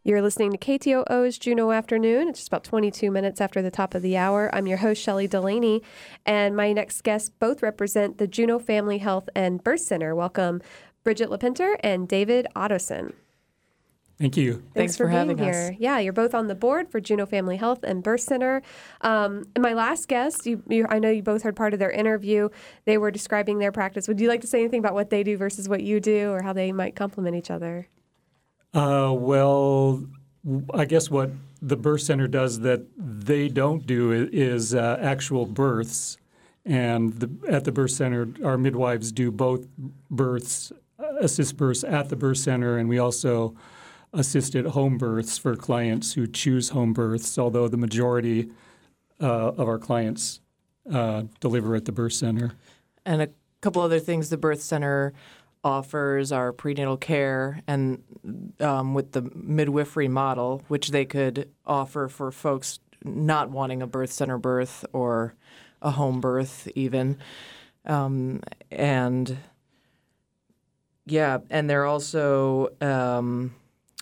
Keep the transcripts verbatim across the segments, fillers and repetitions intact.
You're listening to K T O O's Juneau Afternoon. It's just about twenty-two minutes after the top of the hour. I'm your host, Shelley Delaney, and my next guests both represent the Juneau Family Health and Birth Center. Welcome, Bridget LePinter and David Ottoson. Thank you. Thanks, Thanks for, for being having here. us. Yeah, you're both on the board for Juneau Family Health and Birth Center. Um, and my last guest, you, you, I know you both heard part of their interview. They were describing their practice. Would you like to say anything about what they do versus what you do, or how they might complement each other? Uh, well, I guess what the birth center does that they don't do is uh, actual births. And the, at the birth center, our midwives do both births, assist births at the birth center, and we also assist at home births for clients who choose home births, although the majority uh, of our clients uh, deliver at the birth center. And a couple other things the birth center offers are prenatal care and um, with the midwifery model, which they could offer for folks not wanting a birth center birth or a home birth even. Um, and yeah, and they're also um,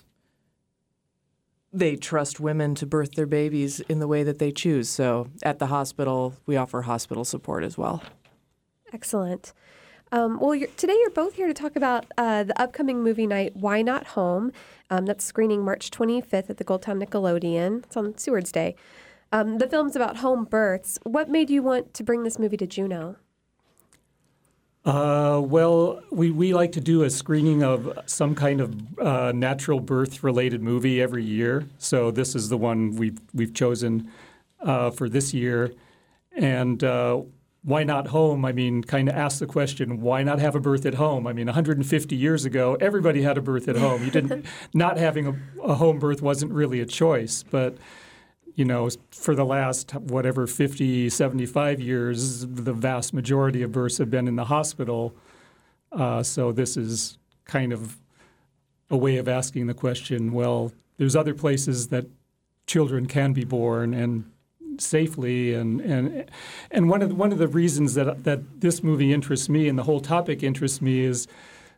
they trust women to birth their babies in the way that they choose. So at the hospital, we offer hospital support as well. Excellent. Um, well, you're, today you're both here to talk about uh, the upcoming movie night, Why Not Home? Um, that's screening March twenty-fifth at the Goldtown Nickelodeon. It's on Seward's Day. Um, the film's about home births. What made you want to bring this movie to Juneau? Uh, well, we, we like to do a screening of some kind of uh, natural birth-related movie every year. So this is the one we've, we've chosen uh, for this year. And uh, why not home? I mean, kind of ask the question, why not have a birth at home? I mean, one hundred fifty years ago, everybody had a birth at home. You didn't, not having a, a home birth wasn't really a choice. But, you know, for the last, whatever, fifty, seventy-five years, the vast majority of births have been in the hospital. Uh, so this is kind of a way of asking the question, well, there's other places that children can be born and safely. And and and one of the, one of the reasons that that this movie interests me and the whole topic interests me is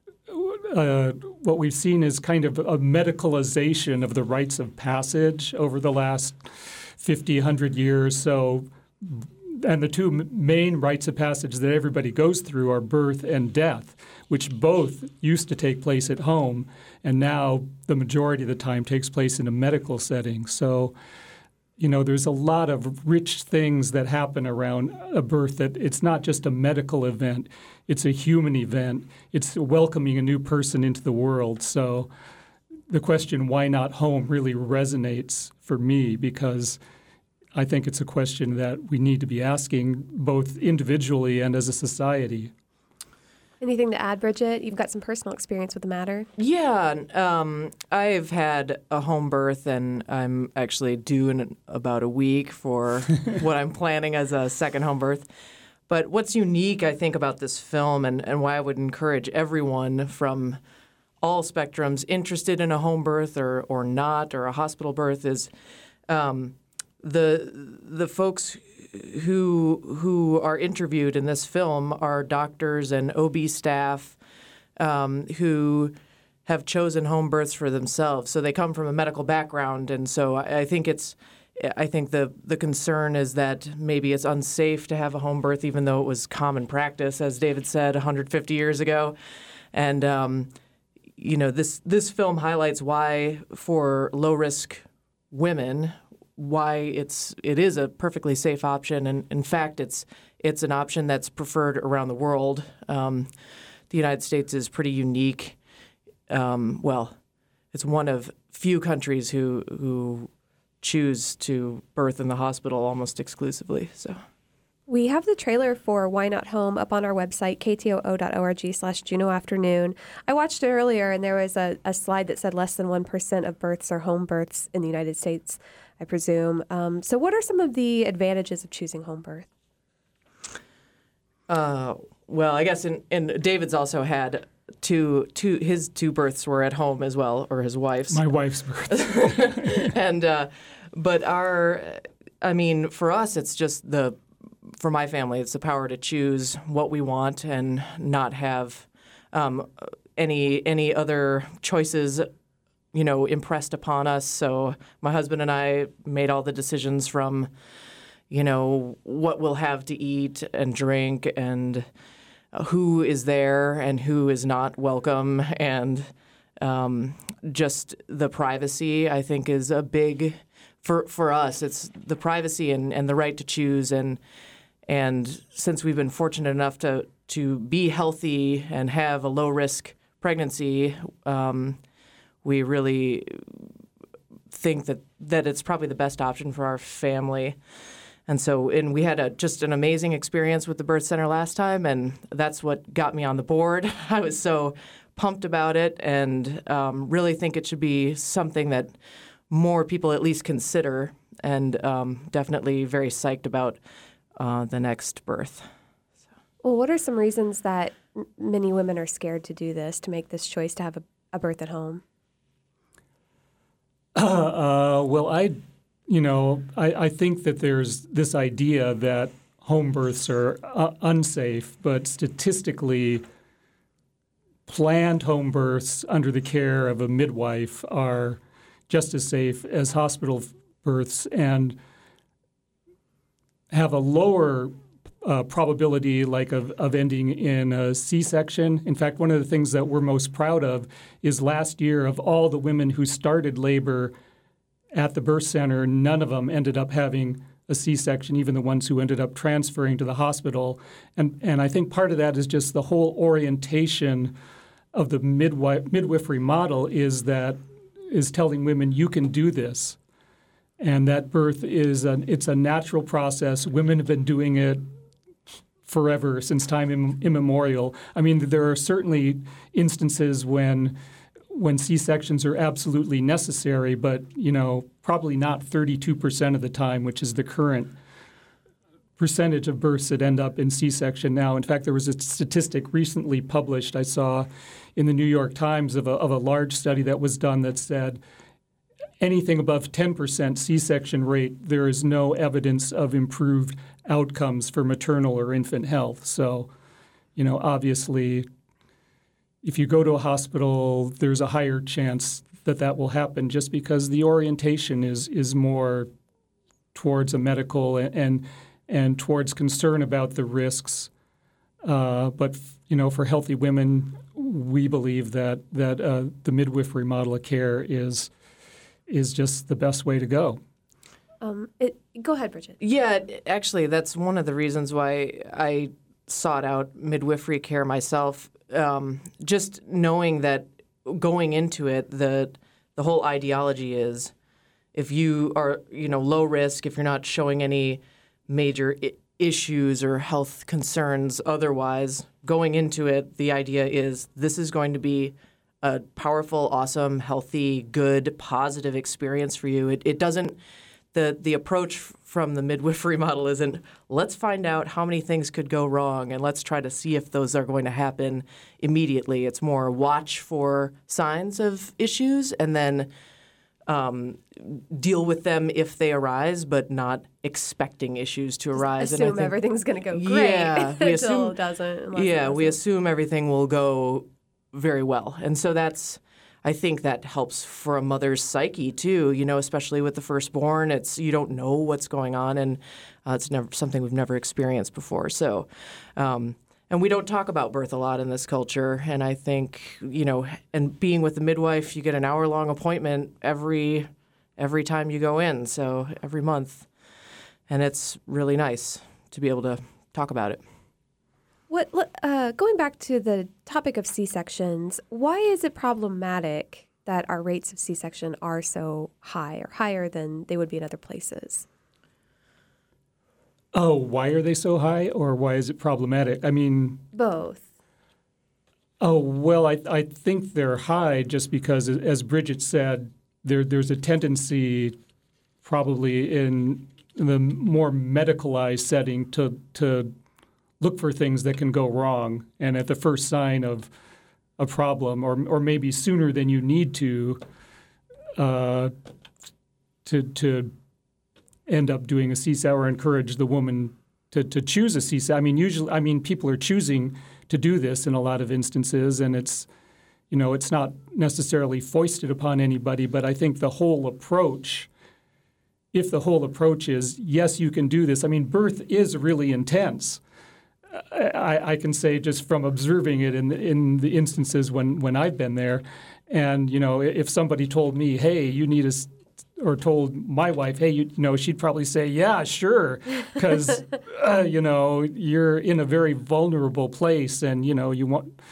Uh, what we've seen is kind of a medicalization of the rites of passage over the last fifty, one hundred years. So, and the two m- main rites of passage that everybody goes through are birth and death, which both used to take place at home, and now the majority of the time takes place in a medical setting. So, you know, there's a lot of rich things that happen around a birth that it's not just a medical event. It's a human event. It's welcoming a new person into the world. So the question, why not home, really resonates for me because I think it's a question that we need to be asking both individually and as a society. Anything to add, Bridget? You've got some personal experience with the matter. Yeah, um, I've had a home birth, and I'm actually due in about a week for what I'm planning as a second home birth. But what's unique, I think, about this film and, and why I would encourage everyone from all spectrums interested in a home birth or, or not, or a hospital birth, is um, the the folks who who are interviewed in this film are doctors and O B staff um, who have chosen home births for themselves. So they come from a medical background, and so I, I think it's I think the the concern is that maybe it's unsafe to have a home birth, even though it was common practice, as David said, one hundred fifty years ago, and um, you know this this film highlights why for low risk women. Why it's it is a perfectly safe option, and in fact, it's it's an option that's preferred around the world. Um, the United States is pretty unique. Um, well, it's one of few countries who who choose to birth in the hospital almost exclusively. So. We have the trailer for Why Not Home up on our website, k t o o dot org slash Juneau Afternoon. I watched it earlier, and there was a, a slide that said less than one percent of births are home births in the United States, I presume. Um, so what are some of the advantages of choosing home birth? Uh, well, I guess in, in David's also had two, two, his two births were at home as well, or his wife's. My wife's birth. and, uh, but our, I mean, for us, it's just the, for my family, it's the power to choose what we want and not have um, any any other choices you know, impressed upon us. So my husband and I made all the decisions from, you know, what we'll have to eat and drink and who is there and who is not welcome. And um, just the privacy, I think, is a big, for, for us, it's the privacy and, and the right to choose. And and since we've been fortunate enough to, to be healthy and have a low-risk pregnancy, um, we really think that, that it's probably the best option for our family. And so and we had a, just an amazing experience with the birth center last time, and that's what got me on the board. I was so pumped about it and um, really think it should be something that more people at least consider, and um, definitely very psyched about uh, the next birth. Well, what are some reasons that m- many women are scared to do this, to make this choice to have a, a birth at home? Uh, uh, well, I, you know, I, I think that there's this idea that home births are uh, unsafe, but statistically, planned home births under the care of a midwife are just as safe as hospital births and have a lower uh, probability like of, of ending in a C-section. In fact, one of the things that we're most proud of is last year of all the women who started labor at the birth center, none of them ended up having a C-section, even the ones who ended up transferring to the hospital. And, and I think part of that is just the whole orientation of the midwife, midwifery model is that is telling women you can do this, and that birth is an, it's a natural process. Women have been doing it forever, since time Im- immemorial. I mean, there are certainly instances when when C-sections are absolutely necessary, but you know, probably not thirty-two percent of the time, which is the current percentage of births that end up in C-section now. In fact, there was a statistic recently published I saw in the New York Times of a, of a large study that was done that said anything above ten percent C-section rate, there is no evidence of improved outcomes for maternal or infant health. So, you know, obviously, if you go to a hospital, there's a higher chance that that will happen just because the orientation is is more towards a medical and and, and towards concern about the risks. Uh, but you know, for healthy women, we believe that that uh, the midwifery model of care is is just the best way to go. Um, it, go ahead, Bridget. Yeah, actually, that's one of the reasons why I sought out midwifery care myself. Um, just knowing that going into it, the the whole ideology is if you are, you know, low risk, if you're not showing any major I- issues or health concerns otherwise, going into it, the idea is this is going to be a powerful, awesome, healthy, good, positive experience for you. It, it doesn't the the approach from the midwifery model isn't let's find out how many things could go wrong and let's try to see if those are going to happen immediately. It's more watch for signs of issues and then um, deal with them if they arise, but not expecting issues to arise. Assume and I think, everything's going to go great yeah, we until assume, it doesn't. unless Yeah, it we doesn't. assume everything will go very well. And so that's I think that helps for a mother's psyche too, you know, especially with the firstborn. It's you don't know what's going on, and uh, it's never something we've never experienced before. So, um, and we don't talk about birth a lot in this culture. And I think, you know, and being with the midwife, you get an hour-long appointment every every time you go in, so every month, and it's really nice to be able to talk about it. What uh, going back to the topic of C-sections, why is it problematic that our rates of C-section are so high or higher than they would be in other places? Oh, why are they so high, or why is it problematic? I mean, both. Oh, well, I I think they're high just because, as Bridget said, there there's a tendency probably in, in the more medicalized setting to to look for things that can go wrong, and at the first sign of a problem, or or maybe sooner than you need to, uh, to to end up doing a C S E C or encourage the woman to to choose a C S E C. I mean, usually, I mean, people are choosing to do this in a lot of instances, and it's, You know, it's not necessarily foisted upon anybody, but I think the whole approach, if the whole approach is, yes, you can do this. I mean, birth is really intense. I, I can say just from observing it in the, in the instances when, when I've been there. And, you know, if somebody told me, hey, you need a, or told my wife, hey, you, you know, she'd probably say, yeah, sure, because, uh, you know, you're in a very vulnerable place and, you know, you want,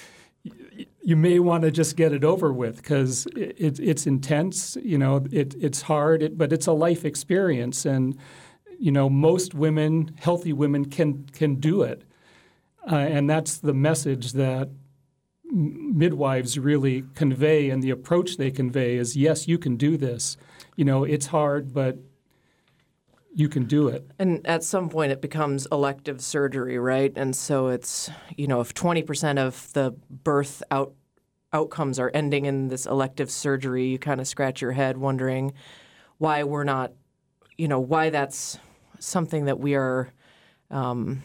you may want to just get it over with because it, it's intense, you know, it, it's hard, it, but it's a life experience. And, you know, most women, healthy women, can can do it, uh, and that's the message that midwives really convey, and the approach they convey is, yes, you can do this. You know, it's hard, but you can do it. And at some point, it becomes elective surgery, right? And so it's, you know, if twenty percent of the birth out outcomes are ending in this elective surgery, you kind of scratch your head wondering why we're not, you know, why that's something that we are, um,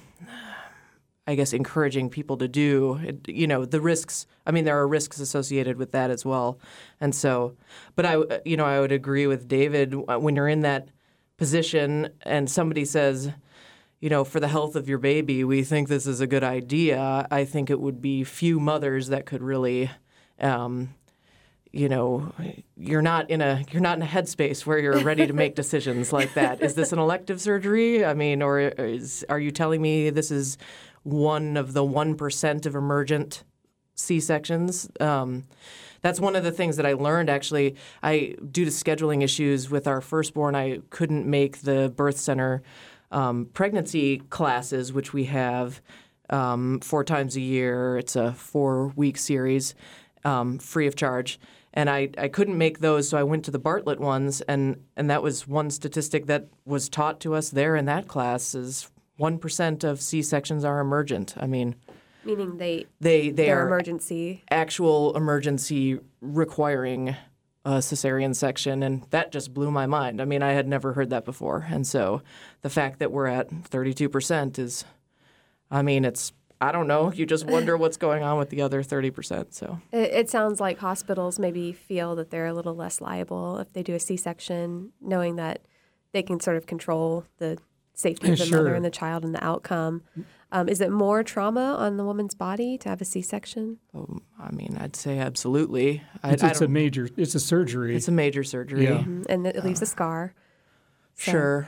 I guess, encouraging people to do. It, you know, the risks, I mean, there are risks associated with that as well. And so, but I, you know, I would agree with David when you're in that position and somebody says, you know, for the health of your baby, we think this is a good idea. I think it would be few mothers that could really, um, you know, you're not in a you're not in a headspace where you're ready to make decisions like that. Is this an elective surgery? I mean, or is, are you telling me this is one of the one percent of emergent C-sections? Um, that's one of the things that I learned, actually. I, due to scheduling issues with our firstborn, I couldn't make the birth center um, pregnancy classes, which we have um, four times a year. It's a four-week series, um, free of charge. And I, I couldn't make those, so I went to the Bartlett ones, and, and that was one statistic that was taught to us there in that class is one percent of C-sections are emergent. I mean, meaning they they they they're are emergency, actual emergency requiring a cesarean section, and that just blew my mind. I mean, I had never heard that before, and so the fact that we're at thirty-two percent is, I mean, it's. I don't know. You just wonder what's going on with the other thirty percent. So it, it sounds like hospitals maybe feel that they're a little less liable if they do a C-section, knowing that they can sort of control the safety of the Sure. mother and the child and the outcome. Um, is it more trauma on the woman's body to have a C-section? um, I mean, I'd say absolutely. I, It's, I it's a don't- major, it's a surgery. It's a major surgery. Yeah. Mhm. And it leaves a scar. So, Sure.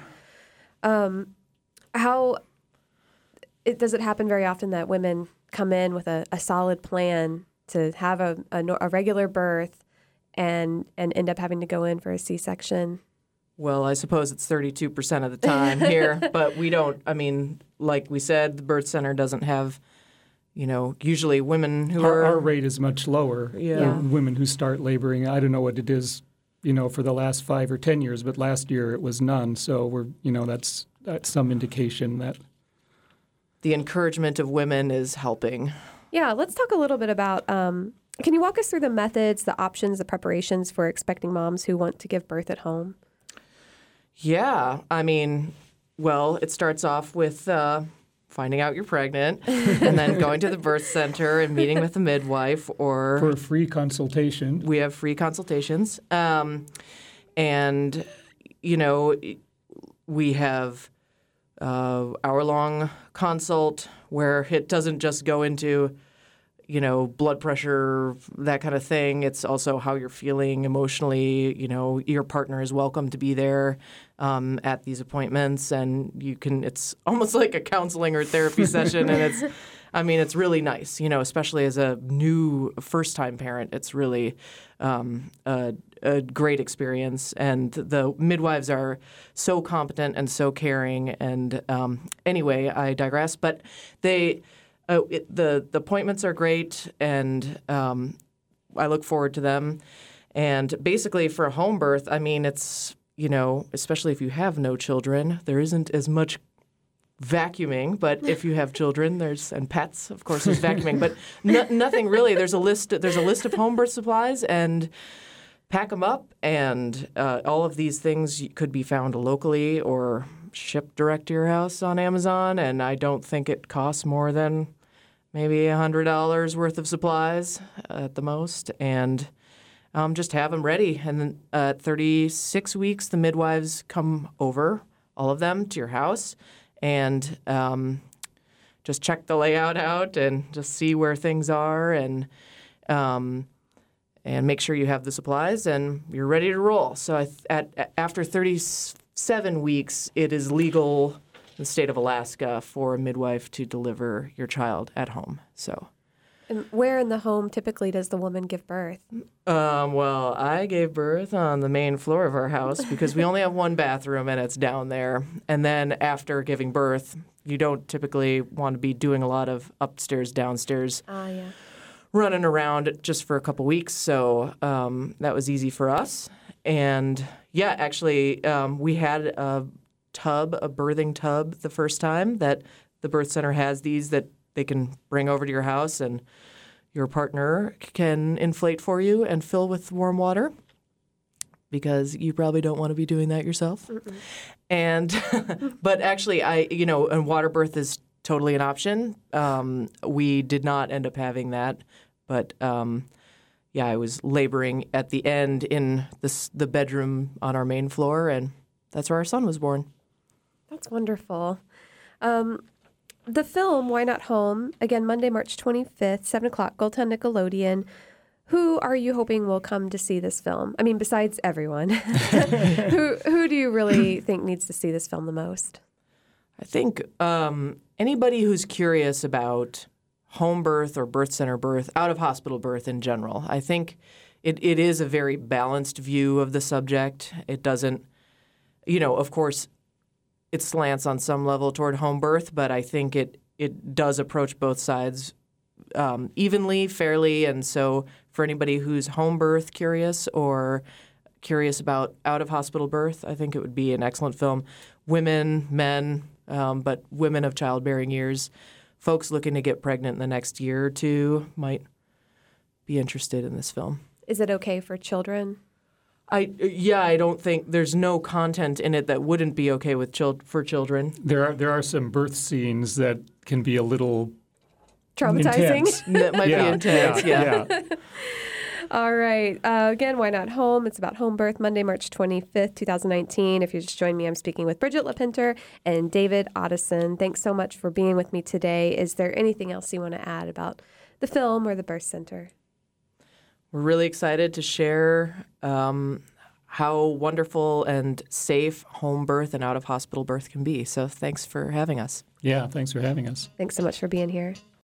How it, does it happen very often that women come in with a, a solid plan to have a, a, nor- a regular birth and and end up having to go in for a C-section? Well, I suppose it's thirty-two percent of the time here, but we don't, I mean, like we said, the birth center doesn't have, you know, usually women who Our, are... our rate is much lower. Yeah. The women who start laboring, I don't know what it is, you know, for the last five or ten years, but last year it was none. So we're, you know, that's that's some indication that. The encouragement of women is helping. Yeah, let's talk a little bit about, um, can you walk us through the methods, the options, the preparations for expecting moms who want to give birth at home? Yeah, I mean, well, it starts off with uh, finding out you're pregnant and then going to the birth center and meeting with a midwife or... For a free consultation. We have free consultations. Um, and, you know, we have uh, hour-long consult where it doesn't just go into, you know, blood pressure, that kind of thing. It's also how you're feeling emotionally. You know, your partner is welcome to be there um, at these appointments, and you can. It's almost like a counseling or therapy session, and it's. I mean, it's really nice, you know, especially as a new first-time parent. It's really um, a, a great experience, and the midwives are so competent and so caring. And um, anyway, I digress, but they. Uh, it, the the appointments are great, and um, I look forward to them. And basically, for a home birth, I mean, it's, you know, especially if you have no children, there isn't as much vacuuming. But if you have children, there's and pets, of course, there's vacuuming. But no, nothing really. There's a list. There's a list of home birth supplies, and pack them up. And uh, all of these things could be found locally or shipped direct to your house on Amazon, and I don't think it costs more than maybe one hundred dollars worth of supplies at the most, and um, just have them ready. And then at thirty-six weeks, the midwives come over, all of them, to your house, and um, just check the layout out and just see where things are, and um, and make sure you have the supplies, and you're ready to roll. So I th- at, at after thirty-seven weeks, it is legal in the state of Alaska for a midwife to deliver your child at home. So, And where in the home typically does the woman give birth? um, well, I gave birth on the main floor of our house because we only have one bathroom and it's down there. And then after giving birth, you don't typically want to be doing a lot of upstairs, downstairs, Ah, yeah. running around just for a couple weeks. So um, that was easy for us. And yeah, actually, um, we had a tub, a birthing tub the first time that the birth center has these that they can bring over to your house, and your partner can inflate for you and fill with warm water because you probably don't want to be doing that yourself. Mm-mm. And but actually, I you know, and water birth is totally an option. Um, we did not end up having that, but um, yeah, I was laboring at the end in this, the bedroom on our main floor, and that's where our son was born. That's wonderful. Um, the film, Why Not Home, again, Monday, March twenty-fifth, seven o'clock, Goldtown Nickelodeon. Who are you hoping will come to see this film? I mean, besides everyone. who who do you really think needs to see this film the most? I think um, anybody who's curious about home birth or birth center birth, out-of-hospital birth in general. I think it, it is a very balanced view of the subject. It doesn't, you know, of course, it slants on some level toward home birth, but I think it it does approach both sides um, evenly, fairly. And so for anybody who's home birth curious or curious about out-of-hospital birth, I think it would be an excellent film. Women, men, um, but women of childbearing years, folks looking to get pregnant in the next year or two might be interested in this film. Is it okay for children? I yeah, I don't think there's no content in it that wouldn't be okay with chil- for children. There are there are some birth scenes that can be a little Traumatizing? intense. That might yeah, be intense. Yeah. yeah. All right. Uh, again, Why Not Home? It's about home birth, Monday, March twenty-fifth, twenty nineteen. If you just joined me, I'm speaking with Bridget LaPinter and David Otteson. Thanks so much for being with me today. Is there anything else you want to add about the film or the birth center? We're really excited to share um, how wonderful and safe home birth and out-of-hospital birth can be. So thanks for having us. Yeah, thanks for having us. Thanks so much for being here.